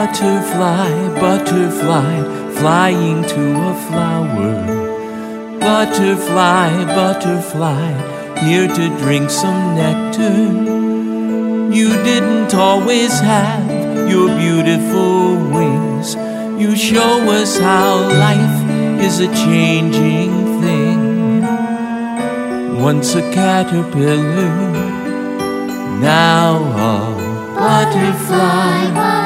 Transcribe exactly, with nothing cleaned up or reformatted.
Butterfly, butterfly, flying to a flower. Butterfly, butterfly, here to drink some nectar. You didn't always have your beautiful wings. You show us how life is a changing thing. Once a caterpillar, now a butterfly.